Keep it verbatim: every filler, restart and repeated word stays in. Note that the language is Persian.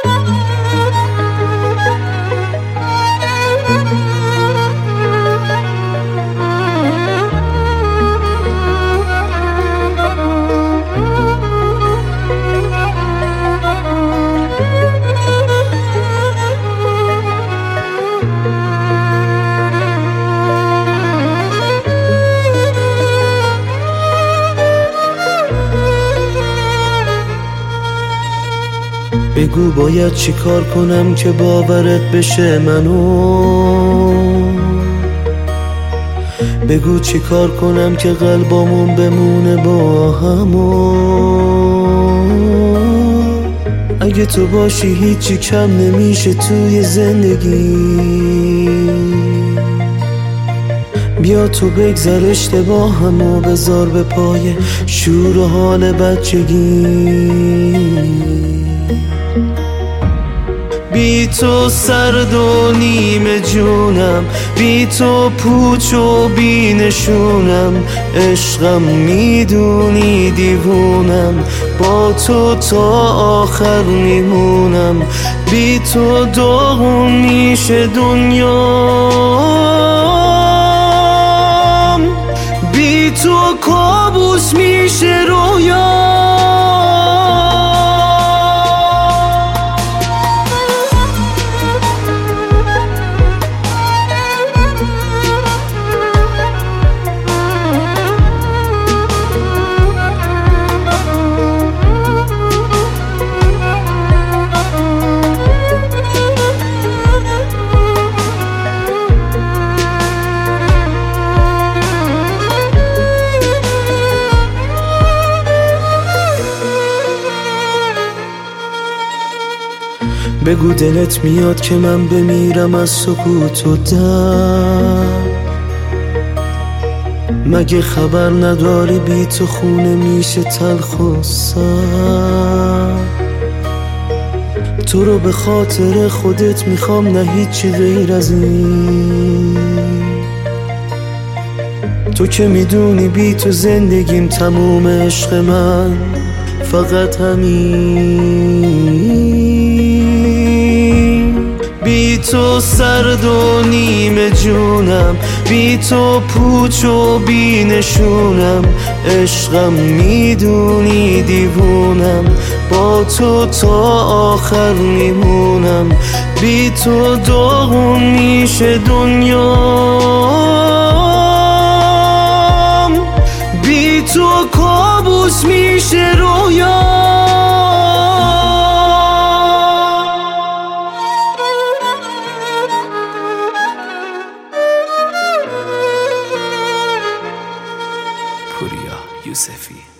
بگو باید چی کار کنم که باورت بشه منو، بگو چی کار کنم که قلبامون بمونه با همو. اگه تو باشی هیچی کم نمیشه توی زندگی، بیا تو بگذر اشتباهمو بذار به پای شور و حال بچگی. بی تو سرد و نیمه جونم، بی تو پوچ و بی نشونم، عشقم میدونی دیوونم، با تو تا آخر میمونم. بی تو داغون میشه دنیام، بی تو کابوس میشه رویام. بگو دلت میاد که من بمیرم از سکوت و درد، مگه خبر نداری بی تو خونه میشه تلخ و سرد. تو رو به خاطر خودت میخوام، نه هیچی غیر از این. تو که میدونی بی تو زندگیم تموم، عشق من فقط همین. بی تو سرد و نیمه جونم، بی تو پوچ و بی نشونم، عشقم میدونی دیوونم، با تو تا آخر میمونم. بی تو داغون میشه دنیام، بی تو کابوس میشه رویام. پوریا یوسفی.